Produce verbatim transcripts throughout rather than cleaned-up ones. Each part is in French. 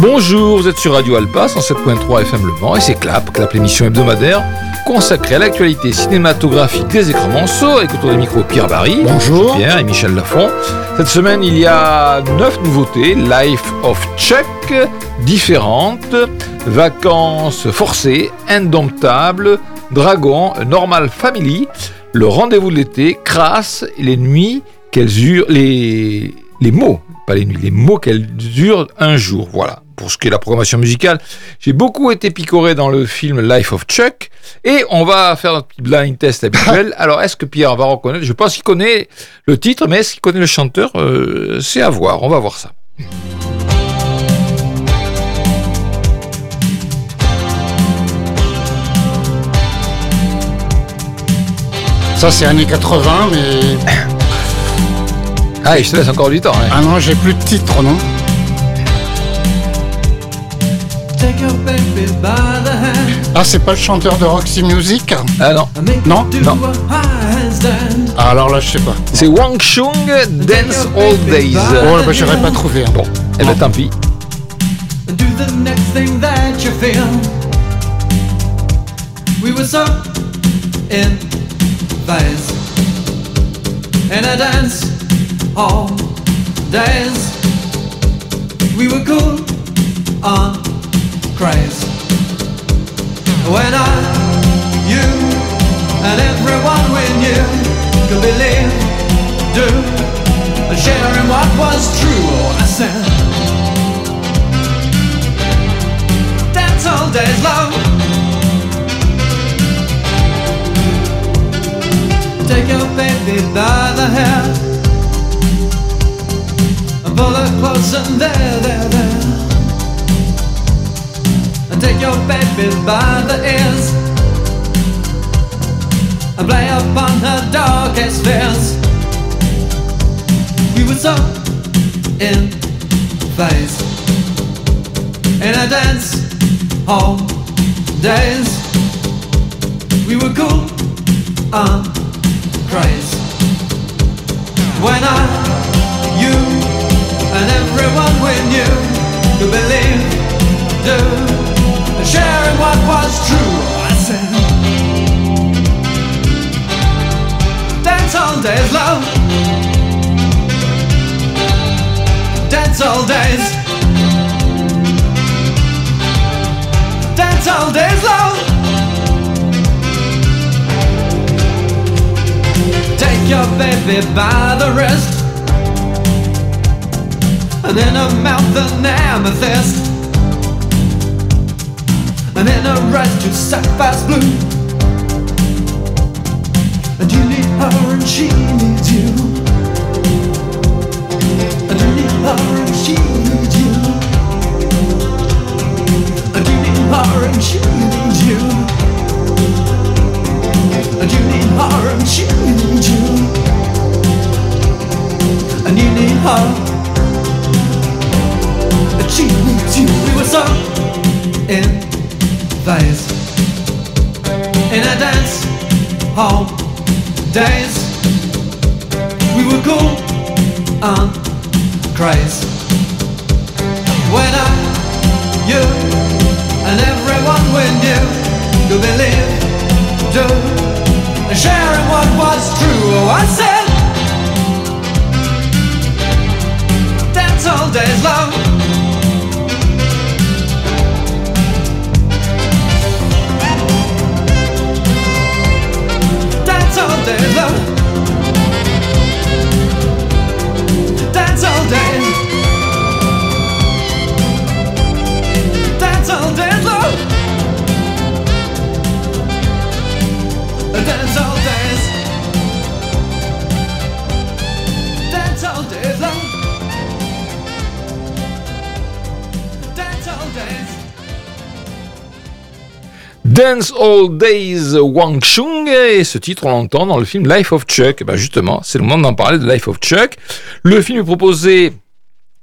Bonjour, vous êtes sur Radio Alpa, cent sept point trois F M Le Mans, et c'est Clap, Clap, l'émission hebdomadaire consacrée à l'actualité cinématographique des écrans monceaux, avec autour des micros Pierre Barry, bonjour, Pierre et Michel Lafont. Cette semaine, il y a neuf nouveautés, Life of Chuck, différentes, Vacances forcées, Indomptable, Dragon, Normal Family, Le rendez-vous de l'été, Crasse et les nuits qu'elles eurent, les, les mots, pas les nuits, les mots qu'elles durent un jour, voilà. Pour ce qui est de la programmation musicale, j'ai beaucoup été picoré dans le film Life of Chuck, et on va faire notre petit blind test habituel. Alors, est-ce que Pierre va reconnaître? Je pense qu'il connaît le titre, mais est-ce qu'il connaît le chanteur? euh, C'est à voir, on va voir ça. Ça c'est années quatre-vingts, mais... Ah, je te laisse encore du temps. Hein. Ah non, j'ai plus de titre, non? Ah, c'est pas le chanteur de Roxy Music? Ah non. Non? Non. Ah, alors là, je sais pas. C'est Wang Chung, Dance All Days. Oh, bah, j'aurais pas trouvé. Hein. Bon, eh ben tant pis. Do the next thing that you feel. We were so in phase, and I dance all days. We were cool on craze. When I, you, and everyone we knew could believe, do, and sharing what was true. Oh, I said, dance all days long. Take your baby by the hair and pull her close and there, there, there. And take your baby by the ears and play upon her darkest fears. We were so in phase, in a dance hall days. We were cool on craze. When I, you, and everyone we knew could believe, do, sharing what was true. I said, dance all days, love. Dance all days. Dance all days, love. Take your baby by the wrist and in her mouth an amethyst, and in her eyes two sapphire's blue. And you need her and she needs you. And you need her and she needs you. And you need her and she needs you. And you need her and she needs you. And you need her and she needs you. We were so in phase, in a dance hall days. We were cool on craze. When I, you, and everyone we knew could believe, do, sharing what was true. Oh, I said, dance all days, love. Dance all days, love. Dance all days. Dance all days, love. Dance all days. Dance all days, love. Dance all days. Dance All Days, Wang Chung, et ce titre on l'entend dans le film Life of Chuck. Ben justement, c'est le moment d'en parler de Life of Chuck. Le film est proposé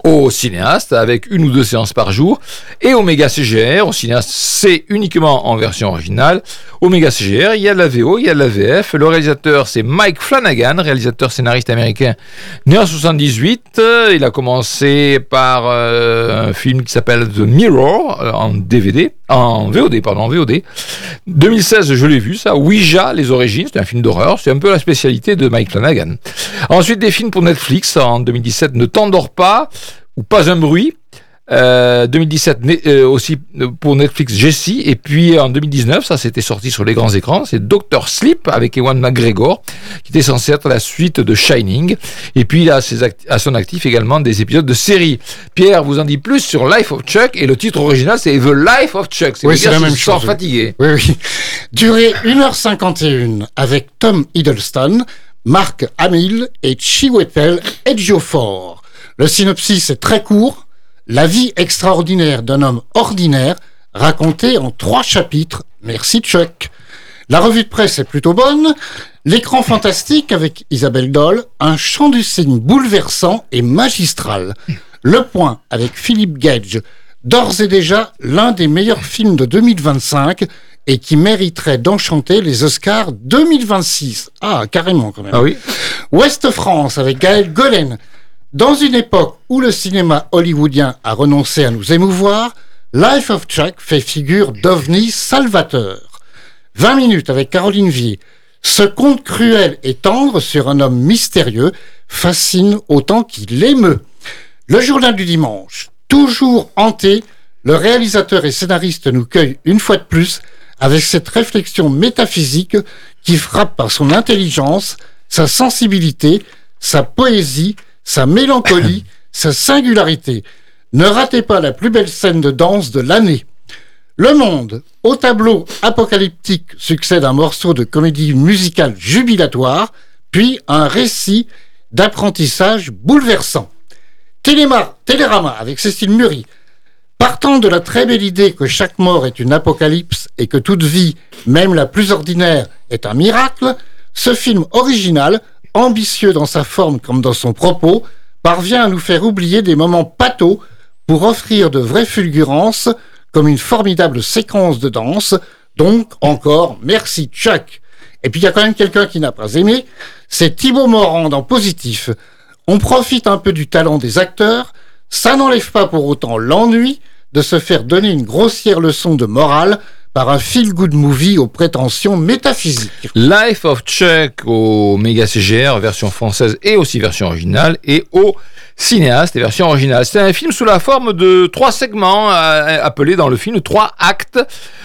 au cinéaste avec une ou deux séances par jour, et Omega C G R, au cinéaste c'est uniquement en version originale. Omega C G R, il y a de la V O, il y a de la V F. Le réalisateur c'est Mike Flanagan, réalisateur scénariste américain né en soixante-dix-huit. Il a commencé par euh, un film qui s'appelle The Mirror euh, en D V D, en V O D pardon, en V O D. deux mille seize, je l'ai vu ça, Ouija, les origines, c'est un film d'horreur, c'est un peu la spécialité de Mike Flanagan. Ensuite des films pour Netflix en deux mille dix-sept, Ne t'endors pas ou Pas un bruit. Euh, deux mille dix-sept euh, aussi pour Netflix Jessie, et puis en deux mille dix-neuf ça c'était sorti sur les grands écrans, c'est docteur Sleep avec Ewan McGregor qui était censé être la suite de Shining, et puis il a ses act- à son actif également des épisodes de séries. Pierre vous en dit plus sur Life of Chuck, et le titre original c'est The Life of Chuck, c'est, oui, c'est la même chose, sans fatiguer. Oui, oui. Durée une heure cinquante et un avec Tom Hiddleston, Mark Hamill et Chiwetel Ejiofor. Le synopsis est très court. La vie extraordinaire d'un homme ordinaire, racontée en trois chapitres. Merci Chuck. La revue de presse est plutôt bonne. L'écran fantastique avec Isabelle Doll. Un chant du cygne bouleversant et magistral. Le Point avec Philippe Gage. D'ores et déjà l'un des meilleurs films de deux mille vingt-cinq et qui mériterait d'enchanter les Oscars deux mille vingt-six. Ah, carrément quand même. Ah oui. Ouest France avec Gaël Golen. Dans une époque où le cinéma hollywoodien a renoncé à nous émouvoir, Life of Chuck fait figure d'ovni salvateur. vingt minutes avec Caroline Vier. Ce conte cruel et tendre sur un homme mystérieux fascine autant qu'il émeut. Le journal du dimanche. Toujours hanté, le réalisateur et scénariste nous cueille une fois de plus avec cette réflexion métaphysique qui frappe par son intelligence, sa sensibilité, sa poésie, sa mélancolie, sa singularité. Ne ratez pas la plus belle scène de danse de l'année. Le Monde, au tableau apocalyptique, succède un morceau de comédie musicale jubilatoire, puis un récit d'apprentissage bouleversant. Téléma, Télérama, avec Cécile Muri. Partant de la très belle idée que chaque mort est une apocalypse et que toute vie, même la plus ordinaire, est un miracle, ce film original, ambitieux dans sa forme comme dans son propos, parvient à nous faire oublier des moments pathos pour offrir de vraies fulgurances comme une formidable séquence de danse. Donc, encore, merci Chuck. Et puis, il y a quand même quelqu'un qui n'a pas aimé, c'est Thibaut Morand dans Positif. On profite un peu du talent des acteurs, ça n'enlève pas pour autant l'ennui de se faire donner une grossière leçon de morale par un feel-good movie aux prétentions métaphysiques. Life of Chuck au Méga C G R, version française et aussi version originale, et au cinéaste et version originale. C'est un film sous la forme de trois segments euh, appelés dans le film trois actes,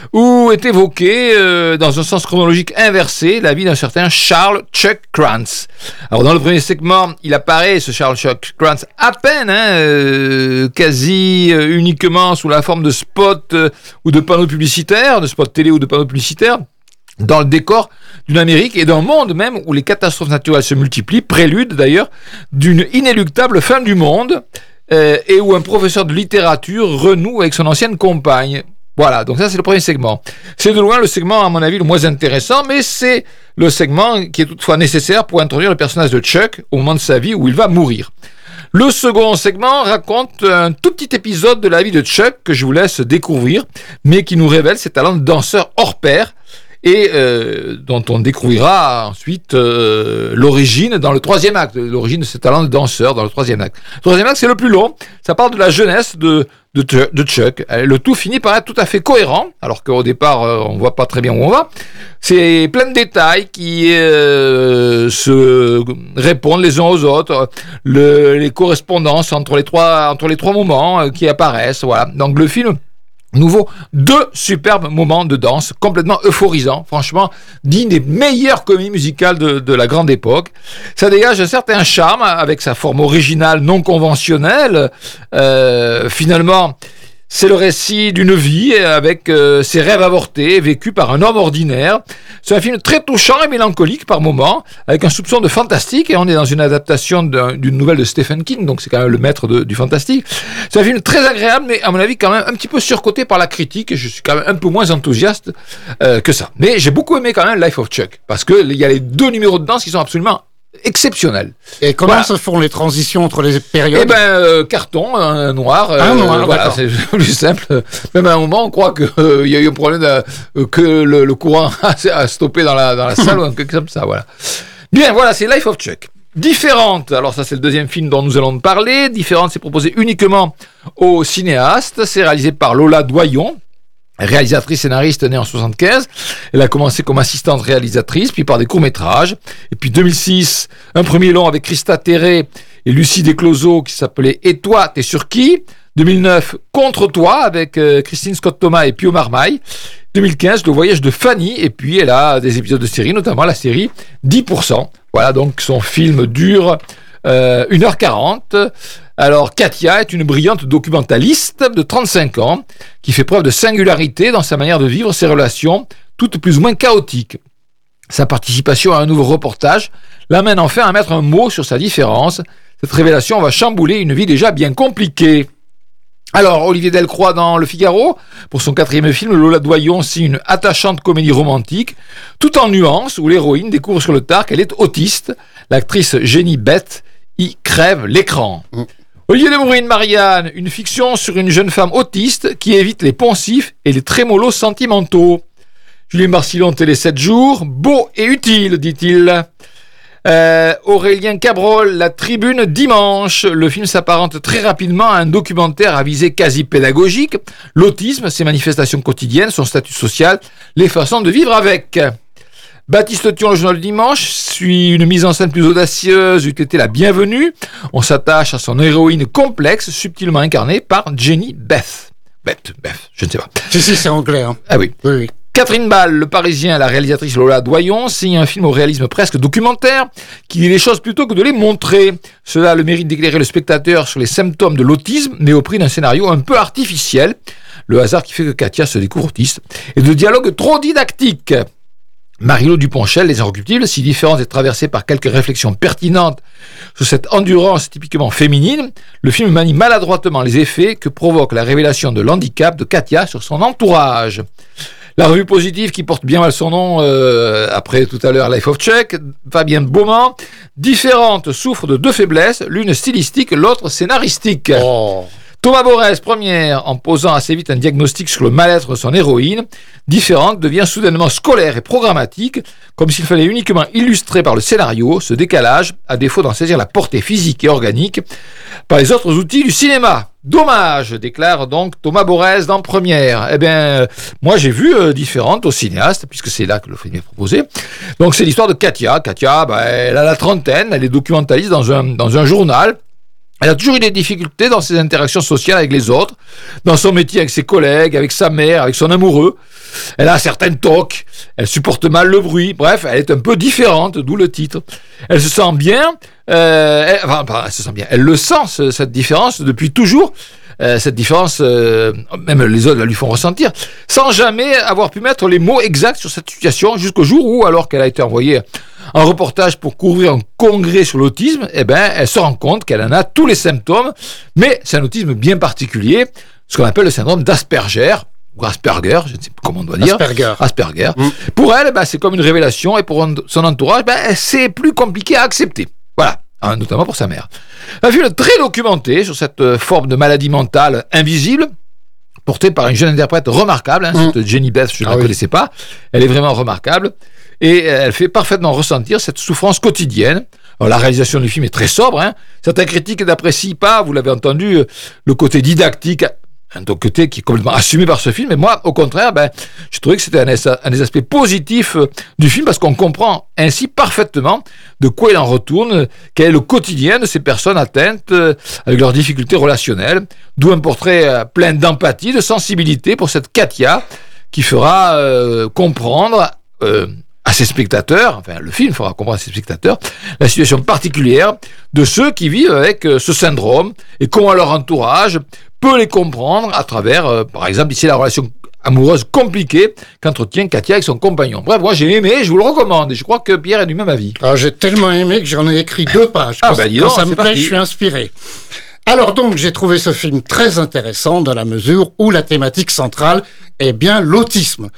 où est évoqué euh, dans un sens chronologique inversé la vie d'un certain Charles Chuck Krantz. Alors dans le premier segment, il apparaît ce Charles Chuck Krantz à peine, hein, euh, quasi euh, uniquement sous la forme de spots euh, ou de panneaux publicitaires, de spots télé ou de panneaux publicitaires, dans le décor d'une Amérique et d'un monde même où les catastrophes naturelles se multiplient, prélude d'ailleurs d'une inéluctable fin du monde, euh, et où un professeur de littérature renoue avec son ancienne compagne. Voilà, donc ça c'est le premier segment. C'est de loin le segment à mon avis le moins intéressant, mais c'est le segment qui est toutefois nécessaire pour introduire le personnage de Chuck au moment de sa vie où il va mourir. Le second segment raconte un tout petit épisode de la vie de Chuck que je vous laisse découvrir, mais qui nous révèle ses talents de danseur hors pair, et euh, dont on découvrira ensuite euh, l'origine dans le troisième acte, l'origine de ce talent de danseur dans le troisième acte. Le troisième acte, c'est le plus long, ça parle de la jeunesse de, de, de Chuck. Le tout finit par être tout à fait cohérent, alors qu'au départ, euh, on voit pas très bien où on va. C'est plein de détails qui euh, se répondent les uns aux autres, le, les correspondances entre les trois, entre les trois moments euh, qui apparaissent, voilà. Donc le film nous vaut deux superbes moments de danse complètement euphorisants, franchement, digne des meilleures comédies musicales de, de la grande époque. Ça dégage un certain charme avec sa forme originale non conventionnelle. Euh, finalement, c'est le récit d'une vie avec euh, ses rêves avortés vécus par un homme ordinaire. C'est un film très touchant et mélancolique par moments, avec un soupçon de fantastique, et on est dans une adaptation d'un, d'une nouvelle de Stephen King, donc c'est quand même le maître de, du fantastique. C'est un film très agréable, mais à mon avis quand même un petit peu surcoté par la critique, et je suis quand même un peu moins enthousiaste euh, que ça. Mais j'ai beaucoup aimé quand même Life of Chuck, parce qu'il y a les deux numéros de danse qui sont absolument exceptionnel. Et comment Voilà. se font les transitions entre les périodes? Eh ben, euh, carton, un noir. Un noir, voilà, d'accord. c'est plus simple. Même à un moment, on croit qu'il euh, y a eu un problème, de, euh, que le, le courant a, a stoppé dans la, dans la salle ou un truc comme ça, voilà. Bien, voilà, c'est Life of Chuck. Différente, alors ça c'est le deuxième film dont nous allons parler. Différente, c'est proposé uniquement aux cinéastes. C'est réalisé par Lola Doyon, réalisatrice scénariste née en soixante-quinze. Elle a commencé comme assistante réalisatrice, puis par des courts-métrages. Et puis deux mille six, un premier long avec Christa Terré et Lucie Descloseaux qui s'appelait « Et toi, t'es sur qui ?» deux mille neuf, « Contre toi » avec euh, Christine Scott-Thomas et Pio Marmaille. deux mille quinze, Le voyage de Fanny. Et puis elle a des épisodes de série, notamment la série dix pour cent. Voilà, donc son film dure euh, une heure quarante. Alors, Katia est une brillante documentaliste de trente-cinq ans qui fait preuve de singularité dans sa manière de vivre ses relations, toutes plus ou moins chaotiques. Sa participation à un nouveau reportage l'amène enfin à mettre un mot sur sa différence. Cette révélation va chambouler une vie déjà bien compliquée. Alors, Olivier Delcroix dans Le Figaro, pour son quatrième film, Lola Doyon signe une attachante comédie romantique, tout en nuances, où l'héroïne découvre sur le tard qu'elle est autiste. L'actrice Jenny Beth y crève l'écran. Mm. Olivier Lemourine, Marianne, une fiction sur une jeune femme autiste qui évite les poncifs et les trémolos sentimentaux. Julien Marcillon, Télé sept jours, beau et utile, dit-il. Euh, Aurélien Cabrol, La Tribune, dimanche. Le film s'apparente très rapidement à un documentaire à visée quasi pédagogique. L'autisme, ses manifestations quotidiennes, son statut social, les façons de vivre avec. Baptiste Thion, Le Journal du Dimanche, suit une mise en scène plus audacieuse, eût été la bienvenue. On s'attache à son héroïne complexe, subtilement incarnée par Jenny Beth. Beth, Beth, je ne sais pas. Si, si, c'est anglais. Hein. Ah oui. Oui, oui. Catherine Ball, Le Parisien, la réalisatrice Lola Doyon, signe un film au réalisme presque documentaire qui dit les choses plutôt que de les montrer. Cela a le mérite d'éclairer le spectateur sur les symptômes de l'autisme, mais au prix d'un scénario un peu artificiel. Le hasard qui fait que Katia se découvre autiste. Et de dialogues trop didactiques. Marie-Laure Duponchel, Les Inrecuptibles, si différente et traversée par quelques réflexions pertinentes sur cette endurance typiquement féminine, le film manie maladroitement les effets que provoque la révélation de l'handicap de Katia sur son entourage. La revue positive qui porte bien mal son nom, euh, après tout à l'heure Life of Chuck, Fabien Beaumont, différente, souffre de deux faiblesses, l'une stylistique, l'autre scénaristique. Oh. Thomas Borès, première, en posant assez vite un diagnostic sur le mal-être de son héroïne, différente, devient soudainement scolaire et programmatique, comme s'il fallait uniquement illustrer par le scénario ce décalage, à défaut d'en saisir la portée physique et organique, par les autres outils du cinéma. Dommage, déclare donc Thomas Borès dans Première. Eh bien, euh, moi j'ai vu euh, différente au cinéaste, puisque c'est là que le film est proposé. Donc c'est l'histoire de Katia. Katia, bah, elle a la trentaine, elle est documentaliste dans un, dans un journal. Elle a toujours eu des difficultés dans ses interactions sociales avec les autres, dans son métier avec ses collègues, avec sa mère, avec son amoureux. Elle a certaines tocs, elle supporte mal le bruit, bref, elle est un peu différente, d'où le titre. Elle se sent bien, euh, elle, enfin, enfin, elle se sent bien, elle le sent, ce, cette différence, depuis toujours. Euh, cette différence, euh, même les autres la lui font ressentir, sans jamais avoir pu mettre les mots exacts sur cette situation, jusqu'au jour où, alors qu'elle a été envoyée en reportage pour couvrir un congrès sur l'autisme, eh ben, elle se rend compte qu'elle en a tous les symptômes, mais c'est un autisme bien particulier, ce qu'on appelle le syndrome d'Asperger, ou Asperger, je ne sais pas comment on doit dire. Asperger. Asperger. Mmh. Pour elle, ben, c'est comme une révélation, et pour son entourage, ben, c'est plus compliqué à accepter. Voilà. Hein, notamment pour sa mère. Un film très documenté sur cette forme de maladie mentale invisible, portée par une jeune interprète remarquable, hein, mmh. cette Jenny Beth, je ne ah la oui. connaissais pas, elle est vraiment remarquable, et elle fait parfaitement ressentir cette souffrance quotidienne. Alors, la réalisation du film est très sobre, hein. Certains critiques n'apprécient pas, vous l'avez entendu, le côté didactique, un côté qui est complètement assumé par ce film, et moi, au contraire, ben, je trouvais que c'était un, un des aspects positifs du film, parce qu'on comprend ainsi parfaitement de quoi il en retourne, quel est le quotidien de ces personnes atteintes avec leurs difficultés relationnelles, d'où un portrait plein d'empathie, de sensibilité pour cette Katia, qui fera euh, comprendre euh, à ses spectateurs, enfin le film fera comprendre à ses spectateurs, la situation particulière de ceux qui vivent avec euh, ce syndrome, et comment leur entourage peut les comprendre à travers, euh, par exemple, ici la relation amoureuse compliquée qu'entretient Katia avec son compagnon. Bref, moi j'ai aimé, je vous le recommande, et je crois que Pierre est du même avis. Ah, j'ai tellement aimé que j'en ai écrit deux pages. Ah, quand, ben dis quand donc, ça me plaît, parti. je suis inspiré. Alors donc, j'ai trouvé ce film très intéressant dans la mesure où la thématique centrale est bien l'autisme.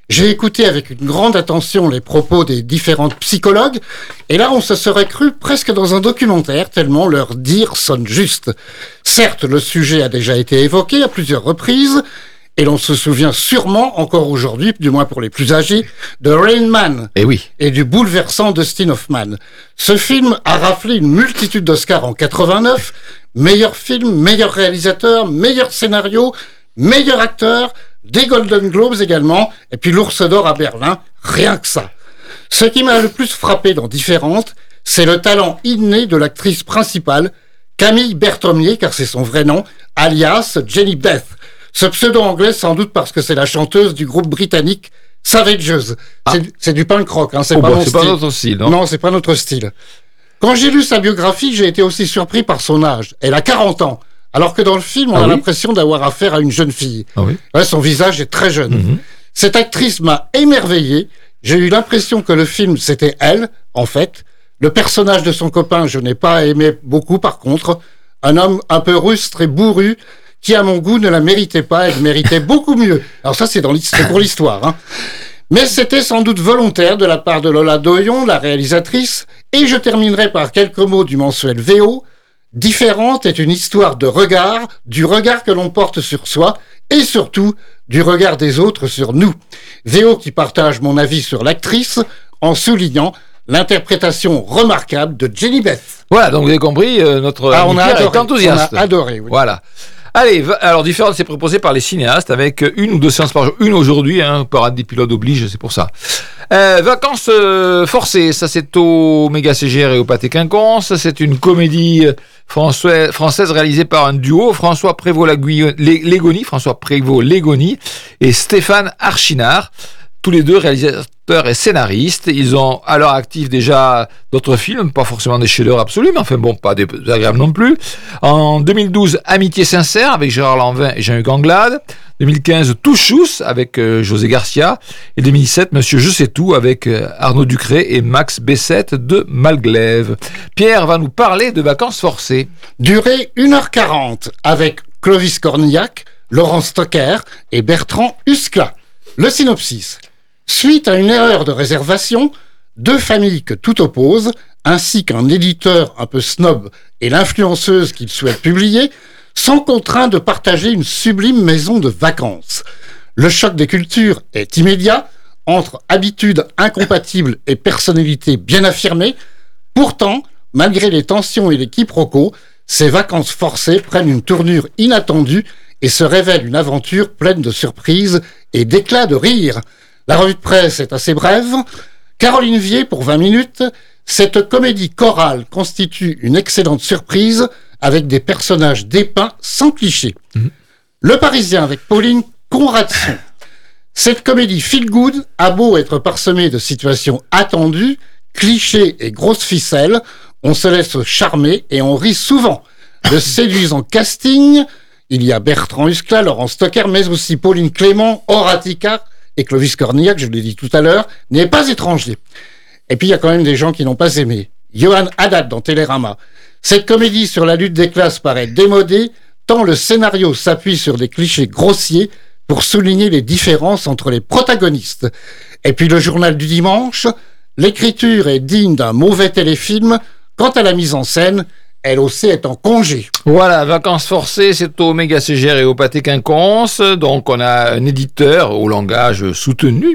J'ai écouté avec une grande attention les propos des différentes psychologues, et là on se serait cru presque dans un documentaire, tellement leur dire sonne juste. Certes, le sujet a déjà été évoqué à plusieurs reprises, et l'on se souvient sûrement encore aujourd'hui, du moins pour les plus âgés, de Rain Man Eh oui. et du bouleversant Dustin Hoffman. Ce film a raflé une multitude d'Oscars en quatre-vingt-neuf, meilleur film, meilleur réalisateur, meilleur scénario, meilleur acteur, des Golden Globes également, et puis l'Ours d'Or à Berlin, rien que ça. Ce qui m'a le plus frappé dans Différentes, c'est le talent inné de l'actrice principale, Camille Berthomier, car c'est son vrai nom, alias Jenny Beth. Ce pseudo anglais sans doute parce que c'est la chanteuse du groupe britannique Savages. Ah. C'est, c'est du punk rock, hein, c'est Oh, pas bah, mon c'est style. pas notre style, non, Non, c'est pas notre style. Quand j'ai lu sa biographie, j'ai été aussi surpris par son âge. Elle a quarante ans, alors que dans le film, on Ah a oui l'impression d'avoir affaire à une jeune fille. Ah oui. Ouais, son visage est très jeune. Mhm. Cette actrice m'a émerveillé. J'ai eu l'impression que le film, c'était elle, en fait. Le personnage de son copain, je n'ai pas aimé beaucoup, par contre. Un homme un peu rustre et bourru, qui, à mon goût, ne la méritait pas. Elle méritait beaucoup mieux. Alors ça, c'est, dans l'histoire, c'est pour l'histoire, hein. Mais c'était sans doute volontaire de la part de Lola Doyon, la réalisatrice. Et je terminerai par quelques mots du mensuel V O. Différente est une histoire de regard, du regard que l'on porte sur soi, et surtout du regard des autres sur nous. V O qui partage mon avis sur l'actrice, en soulignant l'interprétation remarquable de Jenny Beth. Voilà, donc vous avez compris, euh, notre Ah, on a Pierre adoré, est enthousiaste. on a adoré, oui. Voilà. Allez, va- alors Différentes, c'est proposé par les cinéastes avec une ou deux séances par jour. Une aujourd'hui, hein, parade des pilotes oblige, c'est pour ça. Euh, vacances euh, forcées, ça c'est au Méga C G R et au Pâté Quinconce. C'est une comédie françois- française réalisée par un duo, François Prévost-Légoni, François Prévost-Légoni et Stéphane Archinard. Tous les deux réalisateurs et scénaristes. Ils ont à leur actif déjà d'autres films, pas forcément des chefs-d'œuvre absolus, mais enfin bon, pas des agréables non plus. En deux mille douze, Amitié sincère avec Gérard Lanvin et Jean-Hugues Anglade. deux mille quinze, Touchous avec euh, José Garcia. Et deux mille dix-sept, Monsieur Je sais tout avec euh, Arnaud Ducré et Max Bessette de Malglaive. Pierre va nous parler de Vacances forcées. Durée une heure quarante, avec Clovis Cornillac, Laurent Stocker et Bertrand Huskla. Le synopsis. Suite à une erreur de réservation, deux familles que tout oppose, ainsi qu'un éditeur un peu snob et l'influenceuse qu'il souhaite publier, sont contraints de partager une sublime maison de vacances. Le choc des cultures est immédiat, entre habitudes incompatibles et personnalités bien affirmées. Pourtant, malgré les tensions et les quiproquos, ces vacances forcées prennent une tournure inattendue et se révèlent une aventure pleine de surprises et d'éclats de rire. La revue de presse est assez brève. Caroline Vier pour vingt minutes. Cette comédie chorale constitue une excellente surprise avec des personnages dépeints sans clichés. Mmh. Le Parisien avec Pauline Conradson. Cette comédie feel good a beau être parsemée de situations attendues, clichés et grosses ficelles, on se laisse charmer et on rit souvent. De séduisant casting, il y a Bertrand Huskla, Laurent Stocker, mais aussi Pauline Clément, Horatica et Clovis Cornillac, je l'ai dit tout à l'heure, n'est pas étranger. Et puis il y a quand même des gens qui n'ont pas aimé. Johan Haddad dans Télérama. Cette comédie sur la lutte des classes paraît démodée, tant le scénario s'appuie sur des clichés grossiers pour souligner les différences entre les protagonistes. Et puis le journal du dimanche, l'écriture est digne d'un mauvais téléfilm, quant à la mise en scène, elle aussi est en congé. Voilà, Vacances forcées, c'est au Méga C G R et au Pâté Quinconce. Donc on a un éditeur au langage soutenu,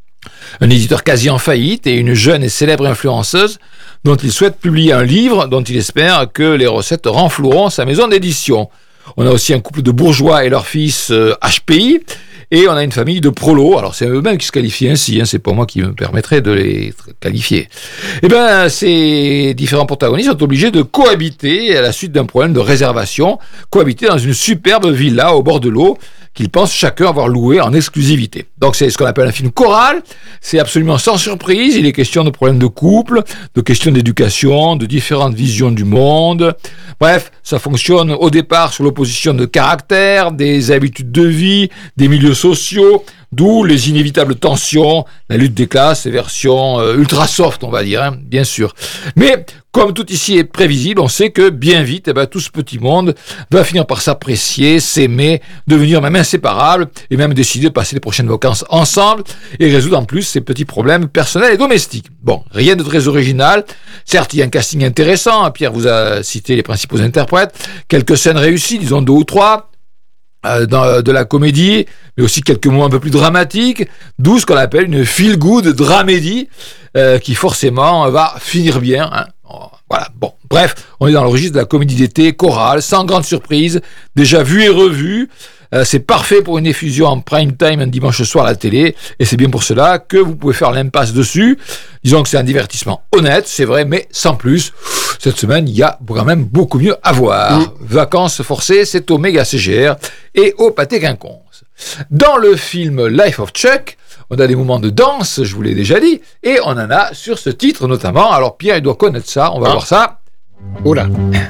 un éditeur quasi en faillite et une jeune et célèbre influenceuse dont il souhaite publier un livre dont il espère que les recettes renfloueront sa maison d'édition. On a aussi un couple de bourgeois et leur fils euh, H P I. Et on a une famille de prolos. Alors, c'est eux-mêmes qui se qualifient ainsi. Hein. C'est pas moi qui me permettrai de les qualifier. Eh bien, ces différents protagonistes sont obligés de cohabiter à la suite d'un problème de réservation. Cohabiter dans une superbe villa au bord de l'eau qu'ils pensent chacun avoir loué en exclusivité. Donc, c'est ce qu'on appelle un film choral. C'est absolument sans surprise. Il est question de problèmes de couple, de questions d'éducation, de différentes visions du monde. Bref, ça fonctionne au départ sur l'opposition de caractères, des habitudes de vie, des milieux sociaux, d'où les inévitables tensions, la lutte des classes, version euh, ultra soft, on va dire, hein, bien sûr. Mais comme tout ici est prévisible, on sait que bien vite, eh ben, tout ce petit monde va finir par s'apprécier, s'aimer, devenir même inséparables, et même décider de passer les prochaines vacances ensemble, et résoudre en plus ces petits problèmes personnels et domestiques. Bon, rien de très original. Certes, il y a un casting intéressant, Pierre vous a cité les principaux interprètes, quelques scènes réussies, disons deux ou trois, euh, dans, de la comédie, mais aussi quelques moments un peu plus dramatiques, d'où ce qu'on appelle une feel-good dramédie, euh, qui forcément va finir bien, hein. Voilà, bon, bref, on est dans le registre de la comédie d'été, chorale, sans grande surprise, déjà vue et revue. Euh, c'est parfait pour une effusion en prime time un dimanche soir à la télé, et c'est bien pour cela que vous pouvez faire l'impasse dessus. Disons que c'est un divertissement honnête, c'est vrai, mais sans plus. Cette semaine, il y a quand même beaucoup mieux à voir. Mmh. Vacances forcées, c'est au Méga C G R et au Pâté Quinconce. Dans le film Life of Chuck, on a des moments de danse, je vous l'ai déjà dit, et on en a sur ce titre notamment. Alors Pierre, il doit connaître ça, on va ah. voir ça. Oula.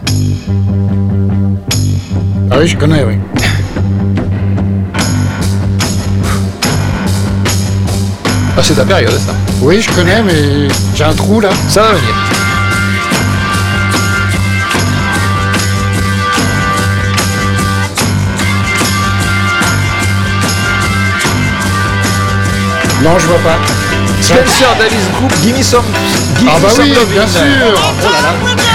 Ah oui, je connais, oui. Ah, c'est ta période, ça. Oui, je connais, mais j'ai un trou, là. Ça va venir. Non, je vois pas. Spencer Davis Group, Gimme Some, give ah bah some oui, love bien sûr. Oh là là.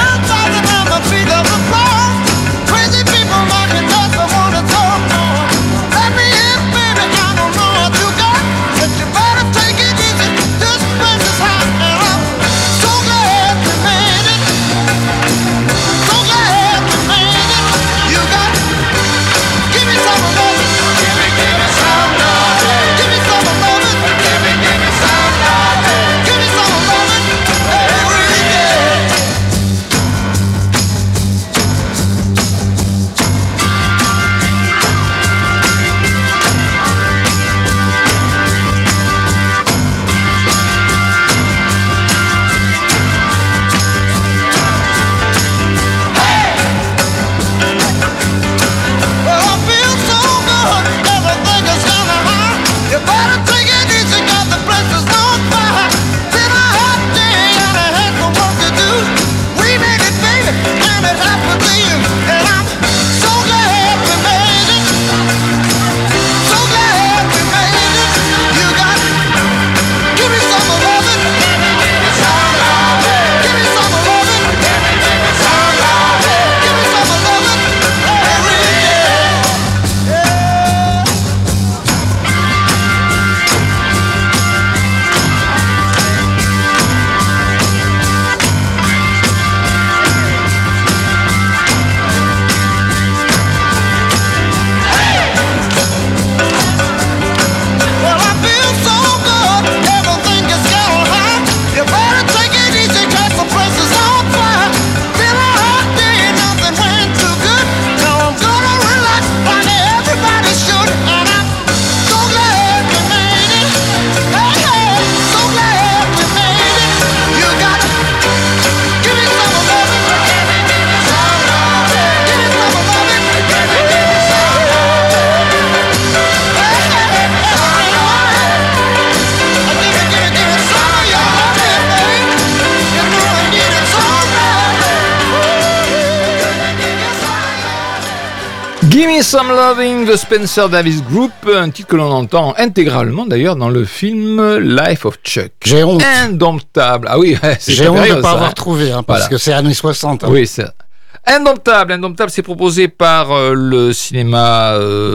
Gimme Some Loving, The Spencer Davis Group, un titre que l'on entend intégralement d'ailleurs dans le film Life of Chuck. J'ai honte. Indomptable. Ah oui, c'est J'ai honte de ne pas ça, avoir hein. trouvé, hein, parce voilà. que c'est années soixante. Hein. Oui, c'est Indomptable. Indomptable, c'est proposé par euh, le cinéma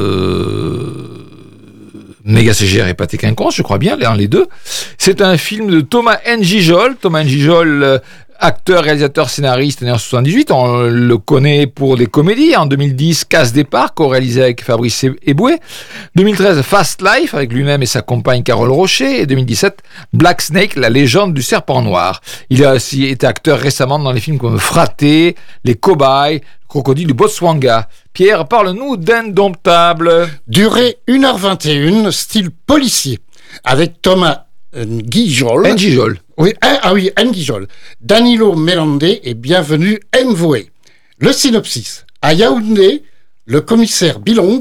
euh, Méga C G R et Pâté Quinconce, je crois bien, les deux. C'est un film de Thomas N'Gijol. Thomas N'Gijol, euh, acteur, réalisateur, scénariste, né en soixante-dix-huit, on le connaît pour des comédies. En deux mille dix, Casse Départ, co-réalisé avec Fabrice Eboué. deux mille treize, Fast Life, avec lui-même et sa compagne Carole Rocher. Et deux mille dix-sept, Black Snake, la légende du serpent noir. Il a aussi été acteur récemment dans les films comme Fraté, Les Cobayes, Crocodile du Botswana. Pierre, parle-nous d'Indomptable. Durée une heure vingt et une, style policier, avec Thomas N'Gijol. N'Gijol. Oui, ah oui, N'Gijol. Danilo Mélandé et Bienvenue Mvoé. Le synopsis. À Yaoundé, le commissaire Bilong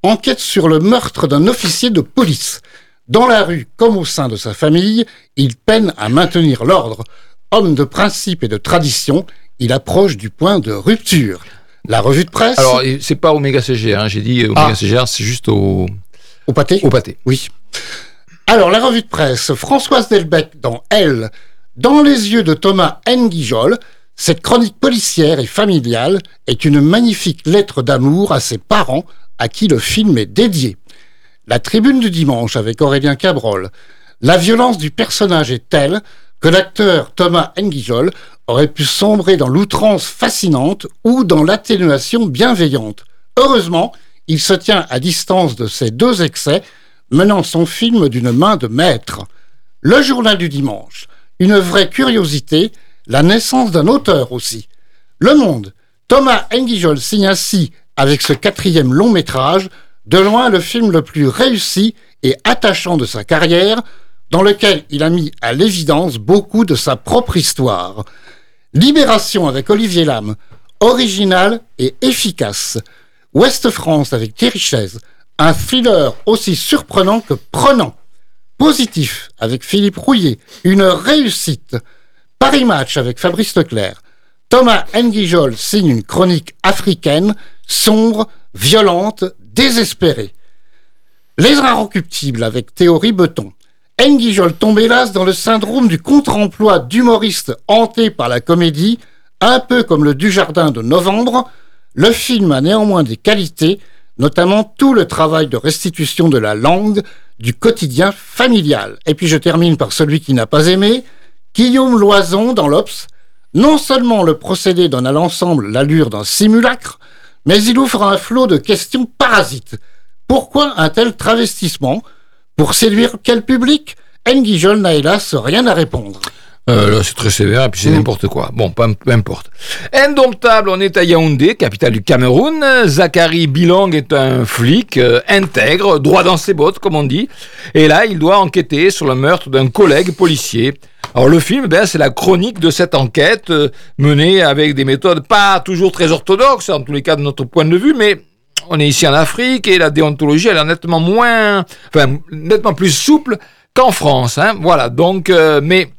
enquête sur le meurtre d'un officier de police. Dans la rue comme au sein de sa famille, il peine à maintenir l'ordre. Homme de principe et de tradition, il approche du point de rupture. La revue de presse... Alors, c'est pas Oméga C G R, hein. J'ai dit Oméga ah. C G R, c'est juste au... Au pâté ? Au pâté. Oui. Alors, la revue de presse, Françoise Delbecq dans Elle, dans les yeux de Thomas N'Guijol, cette chronique policière et familiale est une magnifique lettre d'amour à ses parents à qui le film est dédié. La Tribune du dimanche avec Aurélien Cabrol. La violence du personnage est telle que l'acteur Thomas N'Guijol aurait pu sombrer dans l'outrance fascinante ou dans l'atténuation bienveillante. Heureusement, il se tient à distance de ces deux excès, menant son film d'une main de maître. Le journal du dimanche, une vraie curiosité, la naissance d'un auteur aussi. Le Monde, Thomas N'Guijol signe ainsi, avec ce quatrième long métrage, de loin le film le plus réussi et attachant de sa carrière, dans lequel il a mis à l'évidence beaucoup de sa propre histoire. Libération avec Olivier Lame, original et efficace. Ouest France avec Thierry Chaise, un thriller aussi surprenant que prenant. Positif avec Philippe Rouillet, une réussite. Paris Match avec Fabrice Leclerc. Thomas N'Guijol signe une chronique africaine, sombre, violente, désespérée. Les Inrecuptibles avec Théorie Beton. N'Guijol tombe hélas dans le syndrome du contre-emploi d'humoriste hanté par la comédie, un peu comme le Dujardin de novembre. Le film a néanmoins des qualités, notamment tout le travail de restitution de la langue, du quotidien familial. Et puis je termine par celui qui n'a pas aimé, Guillaume Loison dans l'Obs. Non seulement le procédé donne à l'ensemble l'allure d'un simulacre, mais il ouvre un flot de questions parasites. Pourquoi un tel travestissement ? Pour séduire quel public ? N'Guijol n'a hélas rien à répondre. Euh, là, c'est très sévère, et puis c'est mmh. n'importe quoi. Bon, peu, peu importe. Indomptable, on est à Yaoundé, capitale du Cameroun. Zachary Bilong est un flic euh, intègre, droit dans ses bottes, comme on dit. Et là, il doit enquêter sur le meurtre d'un collègue policier. Alors, le film, ben, c'est la chronique de cette enquête, euh, menée avec des méthodes pas toujours très orthodoxes, en tous les cas de notre point de vue, mais on est ici en Afrique, et la déontologie, elle est nettement moins, enfin, nettement plus souple qu'en France, hein. Voilà, donc, euh, mais...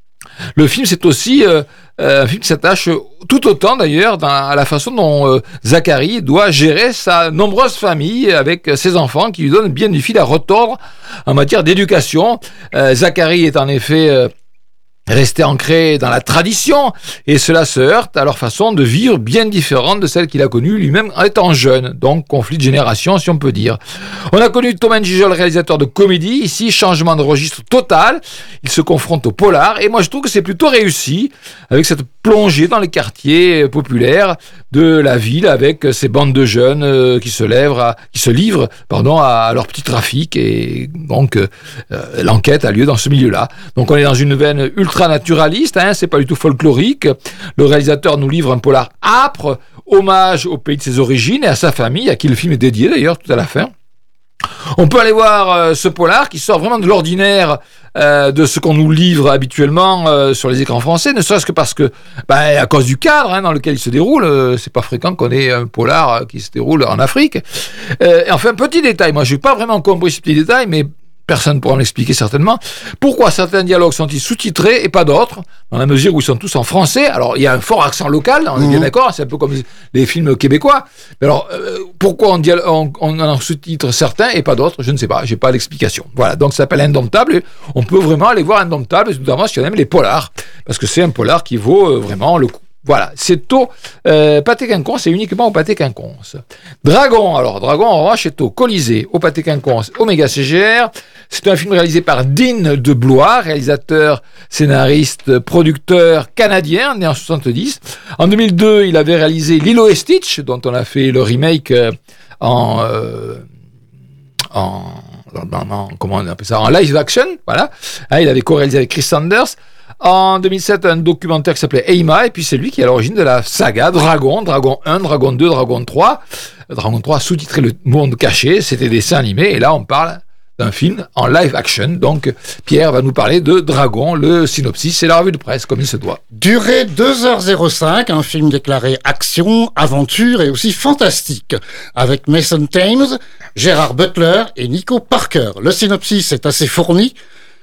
Le film, c'est aussi euh, un film qui s'attache tout autant d'ailleurs dans, à la façon dont euh, Zachary doit gérer sa nombreuse famille avec ses enfants qui lui donnent bien du fil à retordre en matière d'éducation. Euh, Zachary est en effet euh, resté ancré dans la tradition et cela se heurte à leur façon de vivre bien différente de celle qu'il a connue lui-même en étant jeune. Donc, conflit de génération, si on peut dire. On a connu Thomas N'Guijol, réalisateur de comédie. Ici, changement de registre total. Il se confronte au polar. Et moi, je trouve que c'est plutôt réussi avec cette plongée dans les quartiers populaires de la ville avec ces bandes de jeunes qui se livrent à, qui se livrent, pardon, à leur petit trafic. Et donc, euh, l'enquête a lieu dans ce milieu-là. Donc, on est dans une veine ultra naturaliste, hein, c'est pas du tout folklorique. Le réalisateur nous livre un polar âpre, hommage au pays de ses origines et à sa famille, à qui le film est dédié d'ailleurs tout à la fin. On peut aller voir euh, ce polar qui sort vraiment de l'ordinaire euh, de ce qu'on nous livre habituellement euh, sur les écrans français, ne serait-ce que parce que, bah, à cause du cadre hein, dans lequel il se déroule, euh, c'est pas fréquent qu'on ait un polar euh, qui se déroule en Afrique. Euh, et enfin, petit détail, moi je n'ai pas vraiment compris ce petit détail, mais personne ne pourra me l'expliquer certainement. Pourquoi certains dialogues sont-ils sous-titrés et pas d'autres, dans la mesure où ils sont tous en français? Alors, il y a un fort accent local, on est mmh. bien d'accord, c'est un peu comme les films québécois. Mais alors, euh, pourquoi on, dialogue, on, on en sous-titre certains et pas d'autres? Je ne sais pas, j'ai pas l'explication. Voilà, donc ça s'appelle Indomptable. Et on peut vraiment aller voir Indomptable, notamment si on aime les polars, parce que c'est un polar qui vaut euh, vraiment le coup. Voilà, c'est au euh, Pâté Quinconce, c'est uniquement au Pâté Quinconce. Dragon, alors Dragon en revanche est au Colisée, au Pâté Quinconce, Oméga C G R. C'est un film réalisé par Dean de Blois, réalisateur, scénariste, producteur canadien, né en soixante-dix. En deux mille deux, il avait réalisé Lilo et Stitch, dont on a fait le remake euh, en, euh, en, en, en comment on appelle ça, en live action, voilà. Ah, il avait co-réalisé avec Chris Sanders. En deux mille sept, un documentaire qui s'appelait Eima, et puis c'est lui qui est à l'origine de la saga Dragon, Dragon un, Dragon deux, Dragon trois. Dragon trois sous-titré Le Monde Caché, c'était des dessins animés, et là on parle d'un film en live action. Donc Pierre va nous parler de Dragon, le synopsis et la revue de presse comme il se doit. Durée deux heures zéro cinq, un film déclaré action, aventure et aussi fantastique, avec Mason Thames, Gérard Butler et Nico Parker. Le synopsis est assez fourni.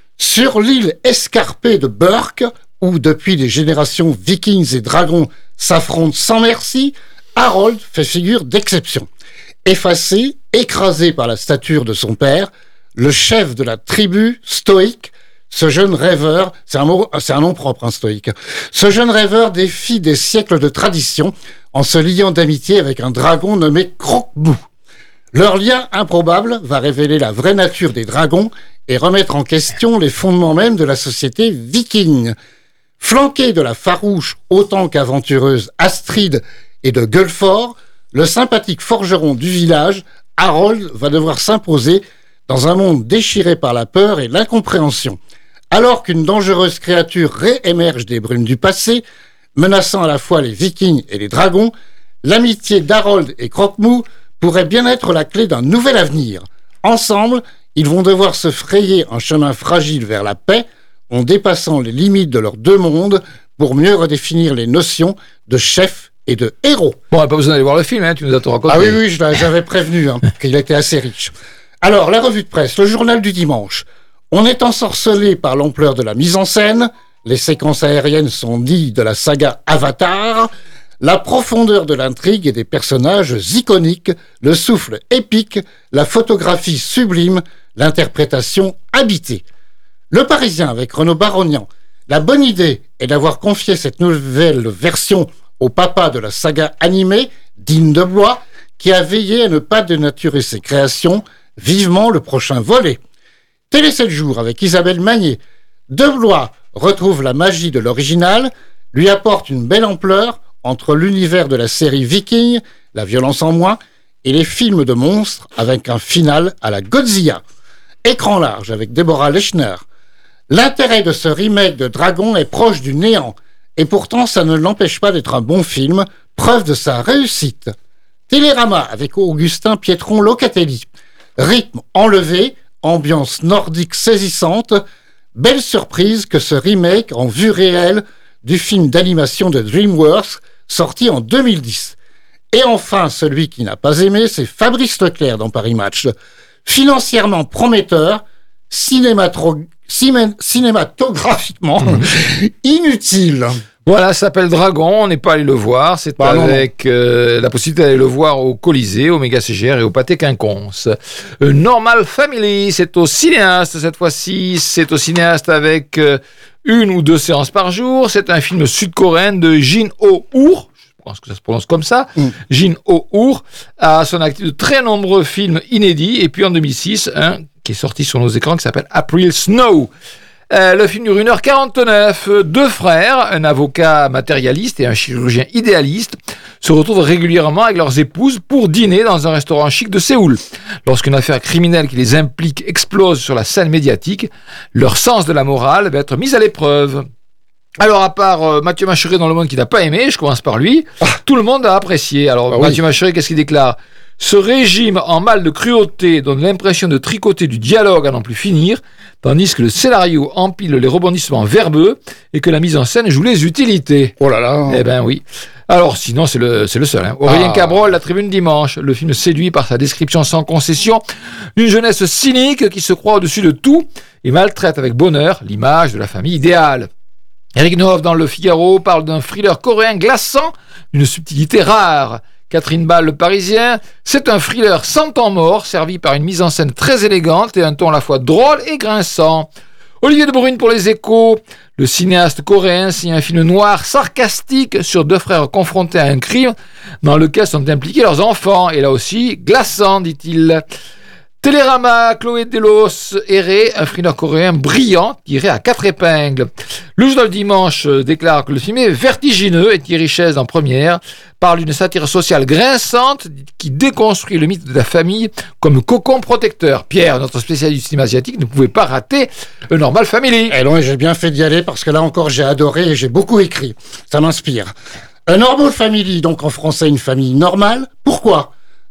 Sur l'île escarpée de Burke, où depuis des générations vikings et dragons s'affrontent sans merci, Harold fait figure d'exception. Effacé, écrasé par la stature de son père, le chef de la tribu stoïque, ce jeune rêveur, c'est un mot, c'est un nom propre, hein, stoïque. Ce jeune rêveur défie des siècles de tradition en se liant d'amitié avec un dragon nommé Croque-Mou. Leur lien improbable va révéler la vraie nature des dragons et remettre en question les fondements même de la société viking. Flanqué de la farouche autant qu'aventureuse Astrid et de Gueulfort, le sympathique forgeron du village, Harold, va devoir s'imposer dans un monde déchiré par la peur et l'incompréhension. Alors qu'une dangereuse créature réémerge des brumes du passé, menaçant à la fois les vikings et les dragons, l'amitié d'Harold et Croque-Mou pourrait bien être la clé d'un nouvel avenir. Ensemble, ils vont devoir se frayer un chemin fragile vers la paix, en dépassant les limites de leurs deux mondes pour mieux redéfinir les notions de chef et de héros. Bon, on n'a pas besoin d'aller voir le film, hein, tu nous as tout raconté. Ah oui, oui, je j'avais prévenu hein, qu'il était assez riche. Alors, la revue de presse, le journal du dimanche. On est ensorcelé par l'ampleur de la mise en scène, les séquences aériennes sont dignes de la saga Avatar, la profondeur de l'intrigue et des personnages iconiques, le souffle épique, la photographie sublime, l'interprétation habitée. Le Parisien avec Renaud Barognan. La bonne idée est d'avoir confié cette nouvelle version au papa de la saga animée, Digne de Blois, qui a veillé à ne pas dénaturer ses créations. Vivement le prochain volet. Télé sept jours avec Isabelle Magnier. De Blois retrouve la magie de l'original, lui apporte une belle ampleur entre l'univers de la série Viking, la violence en moins, et les films de monstres avec un final à la Godzilla. Écran large avec Déborah Lechner. L'intérêt de ce remake de Dragon est proche du néant, et pourtant ça ne l'empêche pas d'être un bon film, preuve de sa réussite. Télérama avec Augustin Pietron-Locatelli. Rythme enlevé, ambiance nordique saisissante, belle surprise que ce remake en vue réelle du film d'animation de DreamWorks sorti en deux mille dix. Et enfin, celui qui n'a pas aimé, c'est Fabrice Leclerc dans Paris Match. Financièrement prometteur, cinématro... ciné... cinématographiquement mmh. inutile. Voilà, ça s'appelle Dragon, on n'est pas allé le voir, c'est bah, avec euh, la possibilité d'aller le voir au Colisée, au Méga C G R et au Pâté Quinconce. Euh, Normal Family, c'est au cinéaste cette fois-ci, c'est au cinéaste avec euh, une ou deux séances par jour, c'est un film sud-coréen de Jin Ho-Ur, je pense que ça se prononce comme ça, mm. Jin Ho-Ur a son actif de très nombreux films inédits, et puis en deux mille six, un qui est sorti sur nos écrans qui s'appelle April Snow. Euh, le film dure une heure quarante-neuf. Deux frères, un avocat matérialiste et un chirurgien idéaliste, se retrouvent régulièrement avec leurs épouses pour dîner dans un restaurant chic de Séoul. Lorsqu'une affaire criminelle qui les implique explose sur la scène médiatique, leur sens de la morale va être mis à l'épreuve. Alors, à part euh, Mathieu Macheret dans Le Monde qui n'a pas aimé, je commence par lui, tout le monde a apprécié. Alors, ah oui. Mathieu Macheret, qu'est-ce qu'il déclare ? Ce régime en mal de cruauté donne l'impression de tricoter du dialogue à n'en plus finir, tandis que le scénario empile les rebondissements verbeux et que la mise en scène joue les utilités. Oh là là. Eh ben oui. Alors sinon c'est le, c'est le seul. Hein. Aurélien ah. Cabrol, La Tribune Dimanche. Le film séduit par sa description sans concession d'une jeunesse cynique qui se croit au-dessus de tout et maltraite avec bonheur l'image de la famille idéale. Eric Nohoff dans Le Figaro parle d'un thriller coréen glaçant d'une subtilité rare. Catherine Ball, Le Parisien, c'est un thriller sans temps mort, servi par une mise en scène très élégante et un ton à la fois drôle et grinçant. Olivier de Bruyne pour Les Échos, le cinéaste coréen signe un film noir sarcastique sur deux frères confrontés à un crime dans lequel sont impliqués leurs enfants. Et là aussi, glaçant, dit-il. Télérama, Chloé Delos, Erré, un thriller coréen brillant, tiré à quatre épingles. Le Journal Dimanche déclare que le film est vertigineux et Thierry Chaise en première parle d'une satire sociale grinçante qui déconstruit le mythe de la famille comme cocon protecteur. Pierre, notre spécialiste du cinéma asiatique, ne pouvait pas rater le Normal Family. Et non, j'ai bien fait d'y aller parce que là encore j'ai adoré et j'ai beaucoup écrit. Ça m'inspire. Un Normal Family, donc en français une famille normale. Pourquoi ?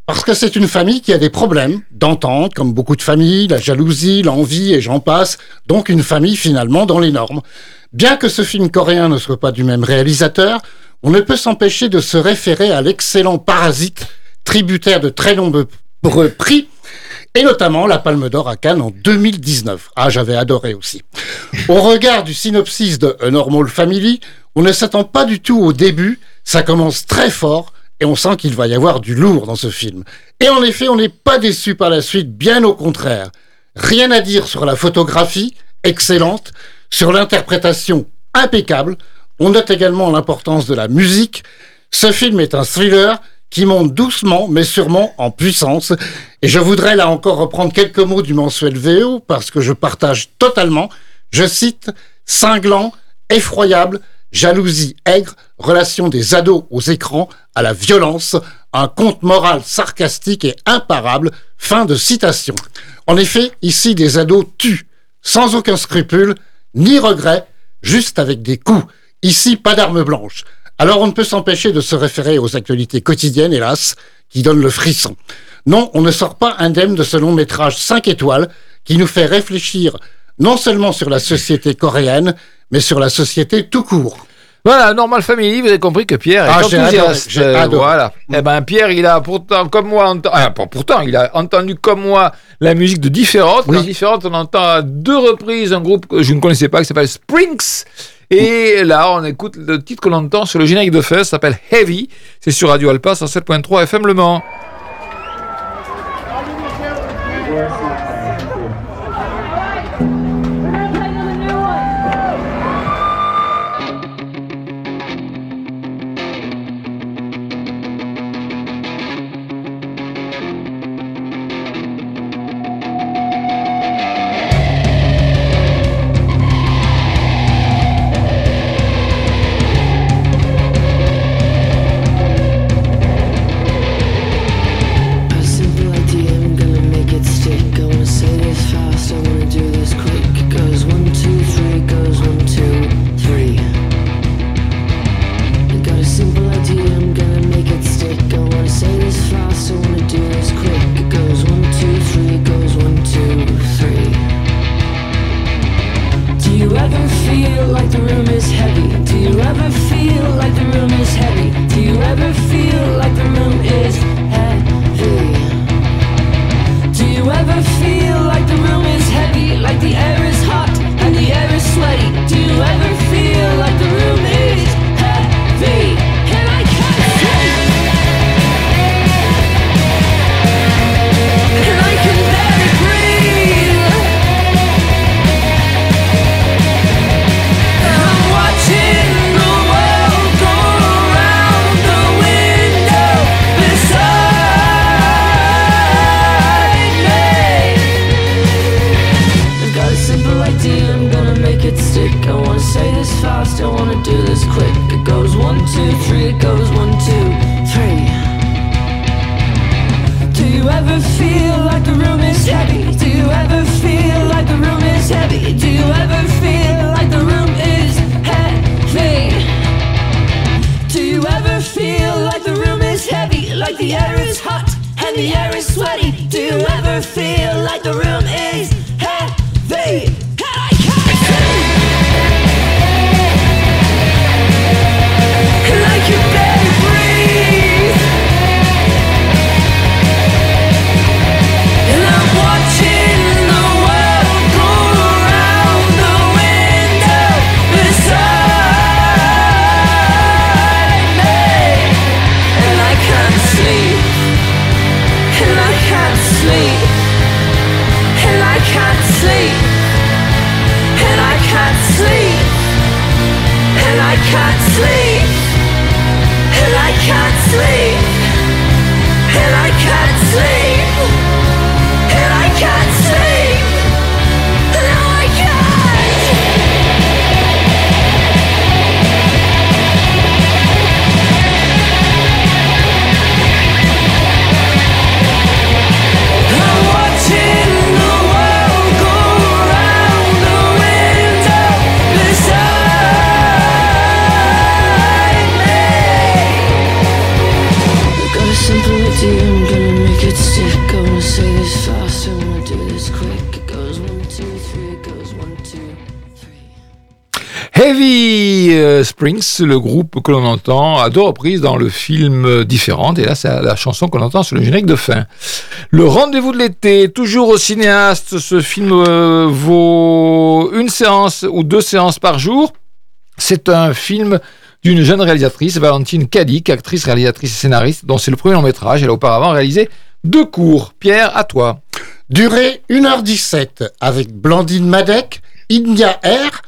Parce que c'est une famille qui a des problèmes d'entente, comme beaucoup de familles, la jalousie, l'envie et j'en passe, donc une famille finalement dans les normes. Bien que ce film coréen ne soit pas du même réalisateur, on ne peut s'empêcher de se référer à l'excellent Parasite, tributaire de très nombreux prix, et notamment la Palme d'Or à Cannes en deux mille dix-neuf. Ah, j'avais adoré aussi. Au regard du synopsis de A Normal Family, on ne s'attend pas du tout au début, ça commence très fort, et on sent qu'il va y avoir du lourd dans ce film. Et en effet, on n'est pas déçu par la suite, bien au contraire. Rien à dire sur la photographie, excellente, sur l'interprétation, impeccable. On note également l'importance de la musique. Ce film est un thriller qui monte doucement, mais sûrement en puissance. Et je voudrais là encore reprendre quelques mots du mensuel V O, parce que je partage totalement. Je cite, « cinglant, effroyable, jalousie aigre, relation des ados aux écrans, à la violence, un conte moral sarcastique et imparable. » Fin de citation. En effet, ici, des ados tuent, sans aucun scrupule, ni regret, juste avec des coups. Ici, pas d'armes blanches. Alors on ne peut s'empêcher de se référer aux actualités quotidiennes, hélas, qui donnent le frisson. Non, on ne sort pas indemne de ce long métrage cinq étoiles qui nous fait réfléchir non seulement sur la société coréenne, mais sur la société tout court. Voilà, Normal Family, vous avez compris que Pierre est ah, enthousiaste. J'ai adoré, j'ai adoré. Voilà. Mmh. Eh ben Pierre, il a pourtant, comme moi, ent... ah, pourtant, il a entendu comme moi la musique de Différentes. Oui. Dans Différentes, on entend à deux reprises un groupe que je ne connaissais pas qui s'appelle Springs. Et là, on écoute le titre que l'on entend sur le générique de fin, ça s'appelle Heavy. C'est sur Radio Alpa, cent sept point trois F M Le Mans. Sleep, and I can't Heavy euh, Springs, le groupe que l'on entend à deux reprises dans le film euh, Différentes, et là c'est la chanson qu'on entend sur le générique de fin. Le rendez-vous de l'été, toujours au cinéaste, ce film euh, vaut une séance ou deux séances par jour. C'est un film d'une jeune réalisatrice, Valentine Cadic, actrice, réalisatrice et scénariste, dont c'est le premier long métrage. Elle a auparavant réalisé deux courts. Pierre, à toi. Durée une heure dix-sept, avec Blandine Madec, India Air.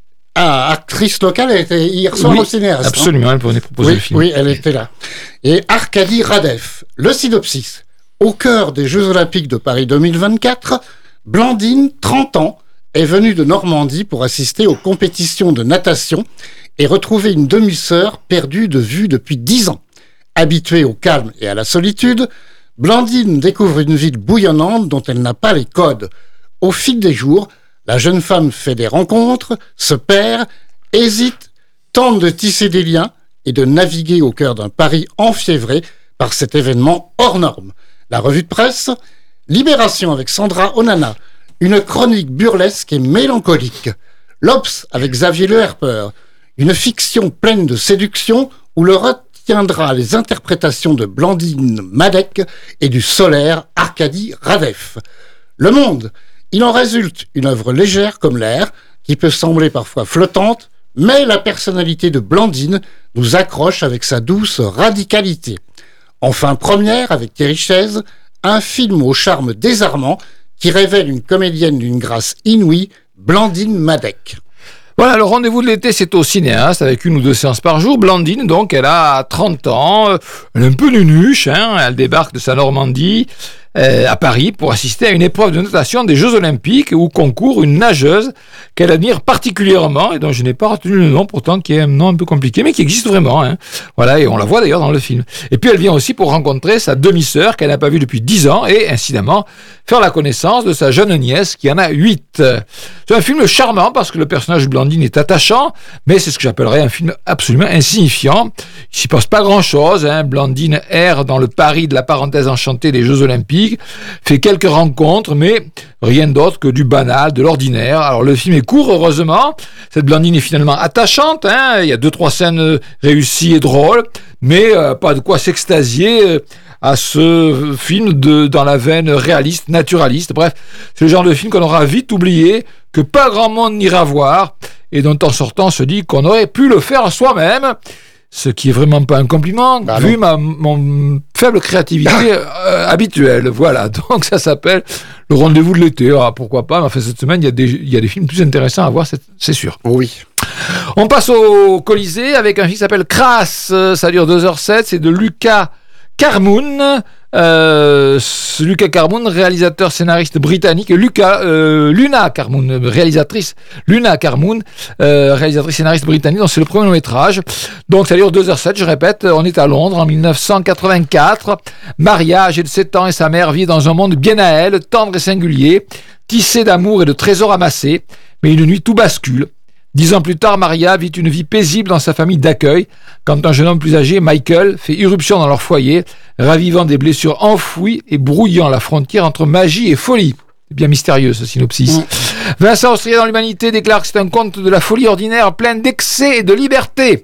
Ah, actrice locale, elle était hier soir oui, au cinéaste. Absolument, hein. Elle venait proposer oui, le film. Oui, elle était là. Et Arkady Radev. Le synopsis. Au cœur des Jeux Olympiques de Paris deux mille vingt-quatre, Blandine, trente ans, est venue de Normandie pour assister aux compétitions de natation et retrouver une demi-sœur perdue de vue depuis dix ans. Habituée au calme et à la solitude, Blandine découvre une ville bouillonnante dont elle n'a pas les codes. Au fil des jours, la jeune femme fait des rencontres, se perd, hésite, tente de tisser des liens et de naviguer au cœur d'un Paris enfiévré par cet événement hors norme. La revue de presse, Libération avec Sandra Onana, une chronique burlesque et mélancolique. L'Obs avec Xavier Le Herper, une fiction pleine de séduction où le retiendra les interprétations de Blandine Madec et du solaire Arkady Radev. Le Monde, il en résulte une œuvre légère comme l'air, qui peut sembler parfois flottante, mais la personnalité de Blandine nous accroche avec sa douce radicalité. Enfin, Première, avec Thierry Chaise, un film au charme désarmant qui révèle une comédienne d'une grâce inouïe, Blandine Madec. Voilà, le rendez-vous de l'été, c'est au cinéaste, avec une ou deux séances par jour. Blandine, donc, elle a trente ans, elle est un peu nunuche, hein, elle débarque de sa Normandie euh, à Paris pour assister à une épreuve de natation des Jeux Olympiques où concourt une nageuse qu'elle admire particulièrement et dont je n'ai pas retenu le nom, pourtant qui est un nom un peu compliqué, mais qui existe vraiment. Hein. Voilà, et on la voit d'ailleurs dans le film. Et puis elle vient aussi pour rencontrer sa demi-sœur qu'elle n'a pas vue depuis dix ans et, incidemment, faire la connaissance de sa jeune nièce qui en a huit. C'est un film charmant parce que le personnage de Blandine est attachant, mais c'est ce que j'appellerais un film absolument insignifiant. Il s'y passe pas grand-chose. Hein. Blandine erre dans le Paris de la parenthèse enchantée des Jeux Olympiques, fait quelques rencontres, mais rien d'autre que du banal, de l'ordinaire. Alors le film est court, heureusement. Cette Blandine est finalement attachante. Hein. Il y a deux, trois scènes réussies et drôles, mais euh, pas de quoi s'extasier euh, à ce film de, dans la veine réaliste, naturaliste. Bref, c'est le genre de film qu'on aura vite oublié, que pas grand monde n'ira voir, et dont en sortant on se dit qu'on aurait pu le faire soi-même. Ce qui est vraiment pas un compliment, bah vu ma mon faible créativité euh, habituelle. Voilà, donc ça s'appelle le rendez-vous de l'été. Ah, pourquoi pas, mais enfin, cette semaine, il y a des, il y a des films plus intéressants à voir, c'est, c'est sûr. Oui. On passe au Colisée avec un film qui s'appelle Crass. Ça dure deux heures sept, c'est de Lucas Carmoun. Euh, Lucas Carmoun, réalisateur scénariste britannique. Lucas, euh, Luna Carmoun, réalisatrice. Luna Carmoun, euh, réalisatrice scénariste britannique. Donc c'est le premier long métrage. Donc ça dure deux heures sept, je répète. On est à Londres en dix-neuf cent quatre-vingt-quatre. Maria, âgée de sept ans, et sa mère vivent dans un monde bien à elle, tendre et singulier, tissé d'amour et de trésors amassés. Mais une nuit, tout bascule. Dix ans plus tard, Maria vit une vie paisible dans sa famille d'accueil, quand un jeune homme plus âgé, Michael, fait irruption dans leur foyer, ravivant des blessures enfouies et brouillant la frontière entre magie et folie. C'est bien mystérieux, ce synopsis. Mmh. Vincent Austrier dans l'Humanité déclare que c'est un conte de la folie ordinaire plein d'excès et de liberté.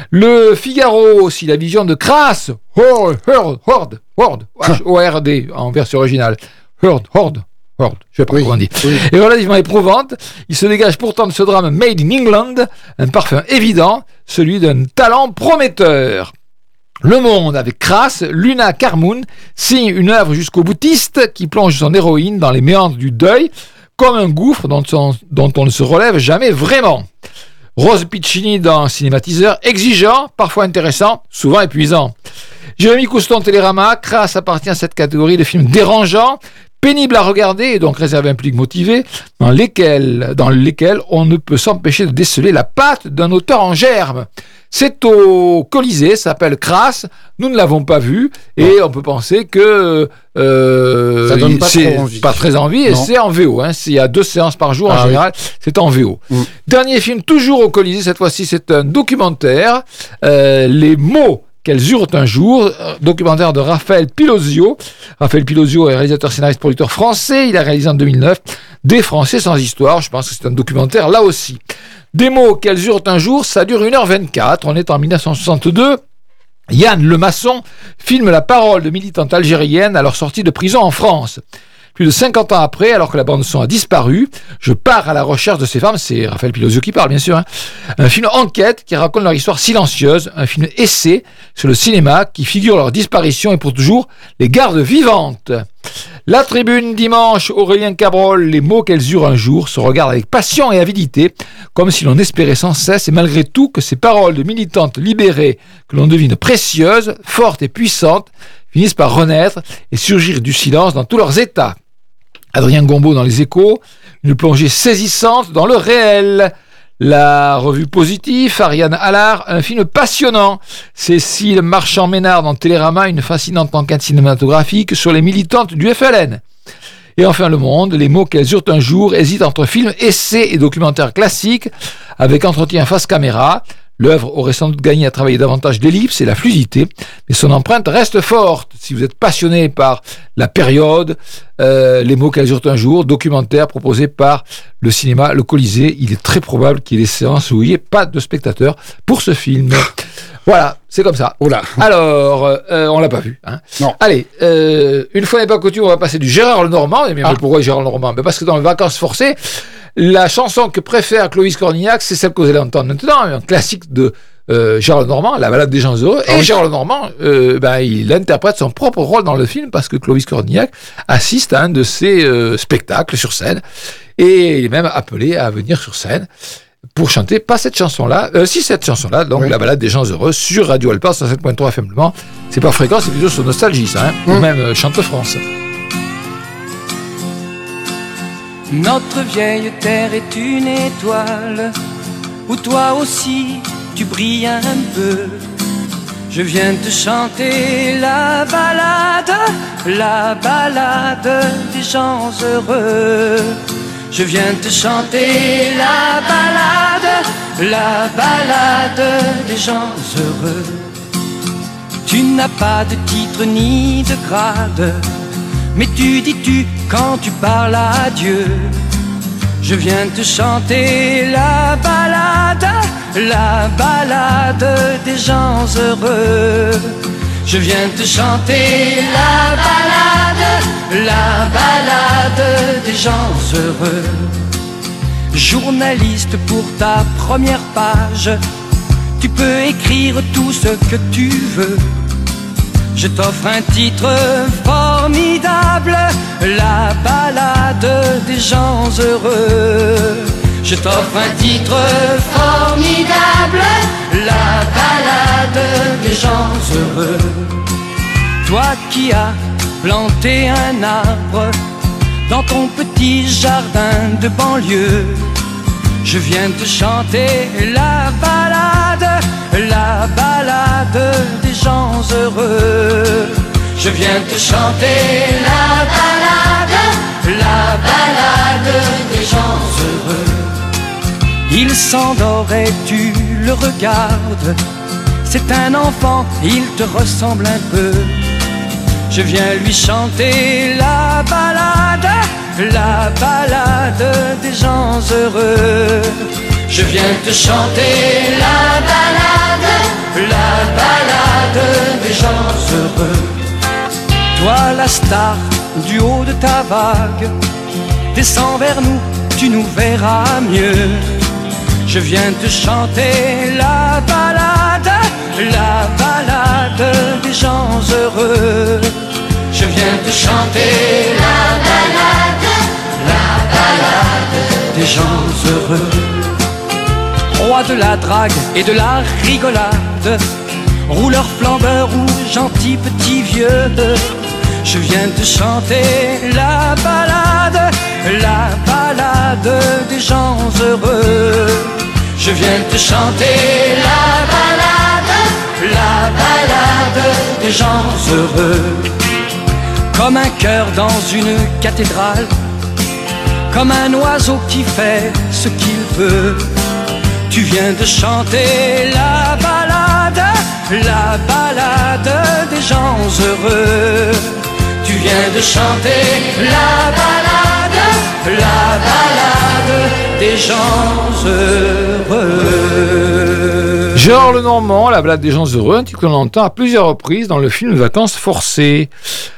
Le Figaro aussi, la vision de Crass, Horde, Horde, Horde, Horde, H O R D en version originale. Horde, Horde. Horde, je sais pas oui, comment on dit. Oui. Et relativement éprouvante, il se dégage pourtant de ce drame Made in England un parfum évident, celui d'un talent prometteur. Le Monde, avec Crass, Luna Carmoun signe une œuvre jusqu'au boutiste qui plonge son héroïne dans les méandres du deuil, comme un gouffre dont on, dont on ne se relève jamais vraiment. Rose Piccini dans Cinématiseur, exigeant, parfois intéressant, souvent épuisant. Jérémy Couston, Télérama, Crass appartient à cette catégorie de films dérangeants, pénible à regarder et donc réservé à un public motivé, dans lesquels, dans lesquels on ne peut s'empêcher de déceler la patte d'un auteur en germe. C'est au Colisée, ça s'appelle Crass, nous ne l'avons pas vu et on peut penser que euh, ça donne pas, c'est trop envie. pas très envie et non. C'est en V O, hein, il y a deux séances par jour ah, en général, oui. C'est en V O. Mm. Dernier film toujours au Colisée, cette fois-ci c'est un documentaire, euh, Les mots qu'elles eurent un jour, documentaire de Raphaël Pilosio. Raphaël Pilosio est réalisateur, scénariste, producteur français. Il a réalisé en deux mille neuf Des Français sans histoire. Je pense que c'est un documentaire là aussi. Des mots qu'elles eurent un jour, ça dure une heure vingt-quatre. On est en dix-neuf cent soixante-deux. Yann Lemasson filme la parole de militantes algériennes à leur sortie de prison en France. Plus de cinquante ans après, alors que la bande-son a disparu, je pars à la recherche de ces femmes. C'est Raphaël Pilosio qui parle, bien sûr. Hein. Un film enquête qui raconte leur histoire silencieuse. Un film essai sur le cinéma qui figure leur disparition et pour toujours les garde vivantes. La Tribune dimanche, Aurélien Cabrol, les mots qu'elles eurent un jour se regardent avec passion et avidité, comme si l'on espérait sans cesse et malgré tout que ces paroles de militantes libérées, que l'on devine précieuses, fortes et puissantes, finissent par renaître et surgir du silence dans tous leurs états. Adrien Gombaud dans Les Échos, une plongée saisissante dans le réel. La revue Positive, Ariane Allard, un film passionnant. Cécile Marchand-Ménard dans Télérama, une fascinante enquête cinématographique sur les militantes du F L N. Et enfin Le Monde, les mots qu'elles eurent un jour hésitent entre film, essai et documentaire classique, avec entretien face caméra. L'œuvre aurait sans doute gagné à travailler davantage d'ellipse et la fluidité, mais son empreinte reste forte. Si vous êtes passionné par la période, euh, les mots qu'elles eurent un jour, documentaire proposé par le cinéma Le Colisée, il est très probable qu'il y ait des séances où il n'y ait pas de spectateurs pour ce film. Voilà, c'est comme ça. Oula. Alors, euh, on l'a pas vu. Hein. Non. Allez, euh, une fois n'est pas coutume, on va passer du Gérard Lenormand. Mais ah. pourquoi Gérard Lenormand? Ben parce que dans les Vacances forcées, la chanson que préfère Clovis Cornillac, c'est celle que vous allez entendre maintenant, un classique de euh, Gérard Lenormand, La Balade des gens heureux. Et ah oui. Gérard Lenormand, euh, ben, il interprète son propre rôle dans le film parce que Clovis Cornillac assiste à un de ses euh, spectacles sur scène. Et il est même appelé à venir sur scène pour chanter, pas cette chanson-là, euh, si cette chanson-là, donc oui. La Balade des gens heureux sur Radio Alpa cent sept point trois F M Le Mans. C'est pas fréquent, c'est plutôt sur Nostalgie, ça, hein, mmh. ou même euh, Chante France. Notre vieille terre est une étoile où toi aussi tu brilles un peu. Je viens te chanter la balade, la balade des gens heureux. Je viens te chanter la balade, la balade des gens heureux. Tu n'as pas de titre ni de grade, mais tu dis tu quand tu parles à Dieu. Je viens te chanter la balade, la balade des gens heureux. Je viens te chanter la balade, la balade des gens heureux. Journaliste pour ta première page, tu peux écrire tout ce que tu veux. Je t'offre un titre formidable, la balade des gens heureux. Je t'offre un titre formidable, la balade des gens heureux. Toi qui as planté un arbre dans ton petit jardin de banlieue, je viens te chanter la balade, la balade des gens heureux. Je viens te chanter la balade, la balade des gens heureux. Il s'endort et tu le regardes, c'est un enfant, il te ressemble un peu. Je viens lui chanter la balade, la balade des gens heureux. Je viens te chanter la balade, la balade des gens heureux. Toi la star du haut de ta vague, descends vers nous, tu nous verras mieux. Je viens te chanter la balade, la balade des gens heureux. Je viens te chanter la balade, la balade des gens heureux. Roi de la drague et de la rigolade, rouleur flambeur ou gentil petit vieux, je viens te chanter la balade, la balade des gens heureux. Je viens te chanter la balade, la balade des gens heureux. Comme un cœur dans une cathédrale, comme un oiseau qui fait ce qu'il veut. Tu viens de chanter la balade, la balade des gens heureux. Tu viens de chanter la balade, la balade des gens heureux. Gérard Lenormand, la balade des gens heureux, un titre que l'on entend à plusieurs reprises dans le film Vacances forcées.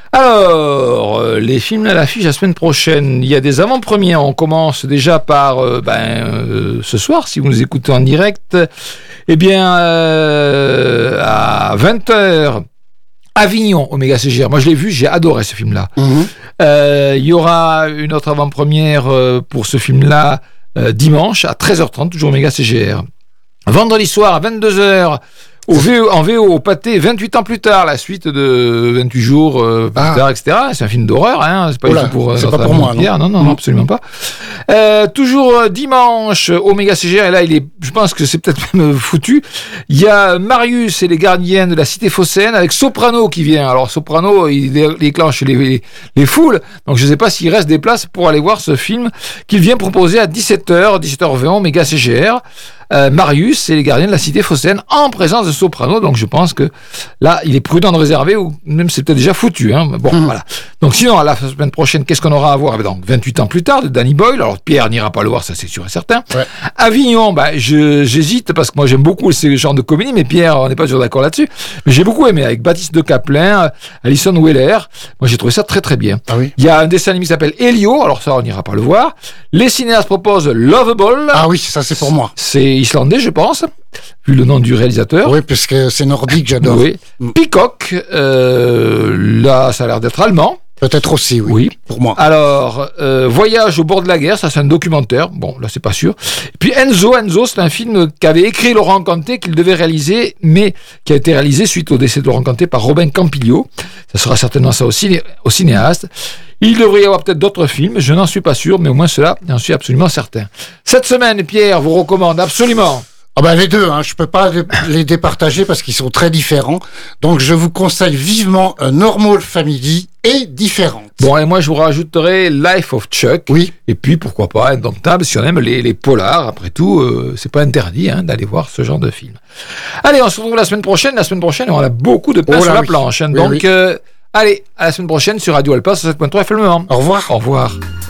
Alors, euh, les films à l'affiche la semaine prochaine, il y a des avant-premières. On commence déjà par euh, ben, euh, ce soir, si vous nous écoutez en direct, eh bien, euh, à vingt heures, Avignon, Oméga C G R. Moi, je l'ai vu, j'ai adoré ce film-là. Mmh. Euh, il y aura une autre avant-première euh, pour ce film-là euh, dimanche à treize heures trente, toujours Oméga C G R. Vendredi soir à vingt-deux heures, au V O, en V O au Pâté, vingt-huit ans plus tard, la suite de vingt-huit jours euh, plus ah. tard, et cetera. C'est un film d'horreur, hein. C'est pas, Oula, pour, c'est pas pour moi. Non, non, non, non, absolument pas. Euh, toujours euh, dimanche, Oméga C G R, et là, il est, je pense que c'est peut-être même foutu. Il y a Marius et les gardiens de la cité phocéenne avec Soprano qui vient. Alors, Soprano, il déclenche les, les, les foules. Donc, je sais pas s'il reste des places pour aller voir ce film qu'il vient proposer à dix-sept heures, dix-sept heures vingt, Oméga C G R. Euh, Marius et les gardiens de la cité phocéenne en présence de Soprano, donc je pense que là il est prudent de réserver, ou même c'est peut-être déjà foutu, hein. Bon, mmh. Voilà. Donc sinon à la semaine prochaine, qu'est-ce qu'on aura à voir? Donc vingt-huit ans plus tard, de Danny Boyle. Alors Pierre n'ira pas le voir, ça c'est sûr et certain. Ouais. Avignon, bah, je, j'hésite parce que moi j'aime beaucoup ce genre de comédie, mais Pierre, on n'est pas toujours d'accord là-dessus, mais j'ai beaucoup aimé, avec Baptiste de Caplin, Alison Weller. Moi j'ai trouvé ça très très bien. Ah oui. Il y a un dessin animé qui s'appelle Elio, alors ça on n'ira pas le voir. Les cinéastes proposent Lovable. Ah oui, ça c'est pour moi. C'est islandais, je pense, vu le nom du réalisateur. Oui, puisque c'est nordique, j'adore. Oui. Mm. Peacock, euh, là, ça a l'air d'être allemand. Peut-être aussi, oui, oui. Pour moi. Alors, euh, Voyage au bord de la guerre, ça c'est un documentaire. Bon, là, c'est pas sûr. Et puis Enzo, Enzo, c'est un film qu'avait écrit Laurent Canté, qu'il devait réaliser, mais qui a été réalisé suite au décès de Laurent Canté par Robin Campillo. Ça sera certainement ça au, ciné- au cinéaste. Il devrait y avoir peut-être d'autres films, je n'en suis pas sûr, mais au moins cela, j'en suis absolument certain. Cette semaine, Pierre vous recommande absolument... Ah ben les deux, hein, je peux pas les départager parce qu'ils sont très différents. Donc je vous conseille vivement un Normal Family et Différente. Bon, et moi je vous rajouterai Life of Chuck. Oui. Et puis pourquoi pas Indomptable, si on aime les, les polars. Après tout, euh, c'est pas interdit hein, d'aller voir ce genre de film. Allez, on se retrouve la semaine prochaine. La semaine prochaine, on a beaucoup de pain oh sur la oui. planche. Hein, oui, donc, oui. Euh, allez, à la semaine prochaine sur Radio Alpa, sur sept point trois F M. Au revoir. Au revoir.